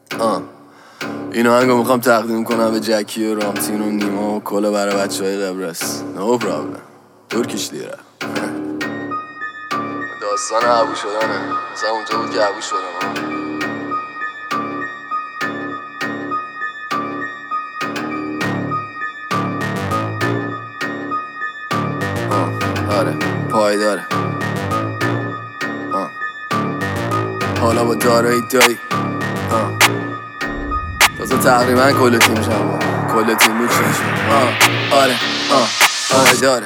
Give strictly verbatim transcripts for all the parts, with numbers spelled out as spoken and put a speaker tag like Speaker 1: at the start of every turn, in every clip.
Speaker 1: آه اینو هنگو میخوام تقدیم کنم به جکی و رامتین و نیما و کلا برای بچه های قبرس. نو پرابلم ترکیش لیره. داستان عبو شدنه، مثلا اونجا بود که عبو شدم. آه آره پایداره. آه حالا با دارایی دایی. آه تازه تقریبا کل تیم شما کل تیم بود شما. آه آره آه پایداره.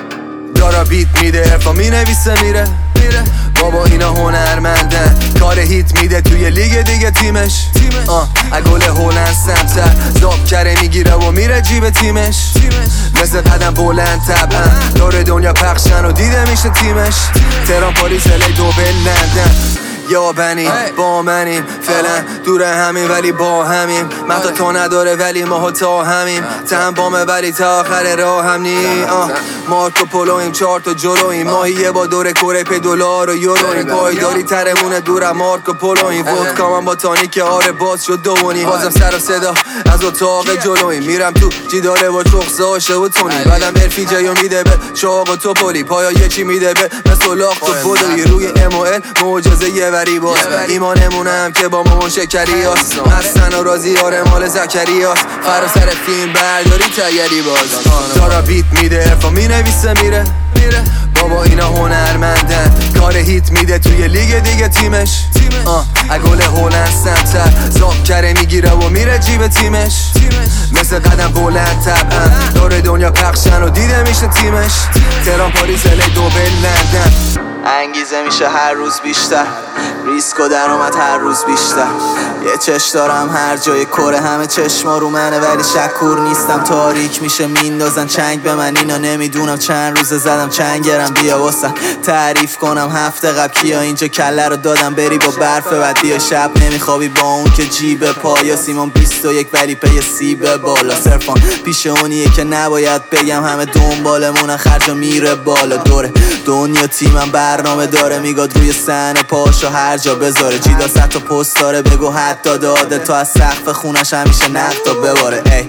Speaker 1: دارا بیت میده ارفا می نویسه میره میره بابا اینا هنرمندن. کار هیت میده توی لیگ دیگه تیمش. آه اگل هولند سمتر زاب کره میگیره و میره جیب تیمش. مثل قدم بلند طبعا دور دنیا پخشن و دیده میشه تیمش. تهران پاریس الی دوبل لندن یا بنیم با منیم فعلا دور همین ولی با همیم. مهدا تو نداره ولی ما تا همیم. تن بامه ولی تا آخر راه هم نی. مارکو پولویم چهار تا جلویم. ماهیه با دور کره پی دلار و یورویم. پایداری ترمونه دورم مارکو پولویم. ودکا من با تانیک آره باز شد دوونی. بازم سر و صدا از اتاق جلویم. میرم تو جیداره با چخصه هاشه و تونی. بعدم ارفی جایو میده به چاق و توپولی. پایا یکی میده به مثل لاخت و بودوی. روی ام ال معجزه یه وری باز. ایمانمونم که با مامان شکری هست. حسن و رازی آره مال زکری هست. فرا سر فیلم برداری تیاری باز. دارا بیت میده ارفا می نویسه میره میره بابا اینا هنرمندن. کار هیت میده توی لیگ دیگه تیمش. آه اگل هولند سمتر زاب کره میگیره و میره جیب تیمش. مثل قدم بلند طبعا دور دنیا پخشن و دیده میشه تیمش. تهران پاریس الی دوبل لندن.
Speaker 2: انگیزه میشه هر روز بیشتر. ریسک و درآمد هر روز بیشتر. یه چش دارم هر جای کره همه چشما رو منه ولی شکور نیستم. تاریک میشه میندازن چنگ به من. اینا نمیدونم چند روزه زدم چنگرم. بیا واسم تعریف کنم هفته قبل کیا اینجا کله رو دادم بری با برف. بعد بیا شب نمیخوابی با اون که جیب پایا. سیمون بیست و یک ولی پی سیب بالا. صرفان پیش اونیه که نباید بگم همه دنبالمونن. خرجا میره بالا دوره دنیا تیمم برنامه داره. میگاد روی صحنه پاشو هر جا بذاره. جیدا صد تا پست داره بگو حتی داده تا از سقف خونش همیشه نقدا بباره. ای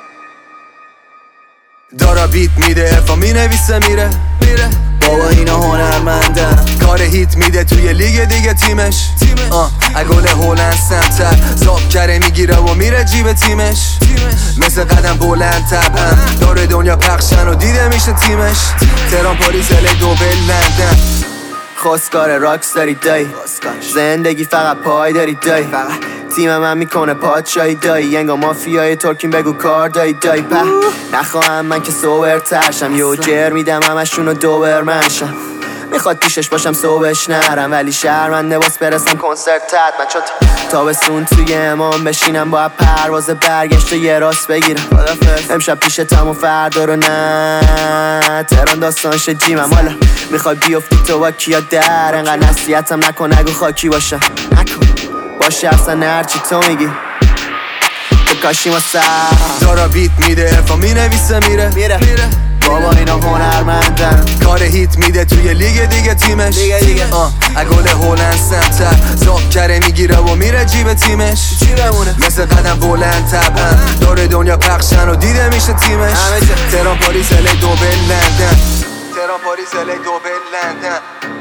Speaker 1: دارا بیت میده ارفا می نویسه میره میره
Speaker 2: بابا اینا هنرمندن.
Speaker 1: کار هیت میده توی لیگ دیگه تیمش. آه اگل هولند سمتر زاب کره میگیره و میره جیب تیمش. مثل قدم بلند طبعا دور دنیا پخشن و دیده میشه تیمش. تهران پاریس الی دوبل لندن.
Speaker 2: خواستگار راکس داری دایی. زندگی فقط پای داری دایی. تیم من میکنه پادشاهی دایی. ینگا مافیای ترکیم بگو کار دایی دایی. په نخواهم من که سوبر ترشم. یو جر میدم همشونو دوبر منشم. میخواد پیشش باشم صبحش نرم ولی شرمنده باز برسم کنسرت تد. من چون تابستون توی امام بشینم با پرواز برگشت و یه راست بگیرم. امشب پیشتم و فردا رو نه. تهران داستانش جیمم. حالا میخوای بیفتی تو با کیا در. انقدر نصیحتم نکن نگو خاکی باشم. نکن باشه اصلا هرچی تو میگی بکاشیم و سر.
Speaker 1: دارا بیت میده ارفا می نویسه میره
Speaker 2: میره میره بابا اینا هنرمندن.
Speaker 1: کار هیت میده توی لیگ دیگه تیمش.
Speaker 2: دیگه دیگه
Speaker 1: آه اگل هولند سمتر زاب کره میگیره و میره جیب تیمش. مثل قدم بلند طبعا دور دنیا پخشن و دیده میشه تیمش. تهران پاریس الی دوبل لندن. تهران پاریس الی دوبل لندن.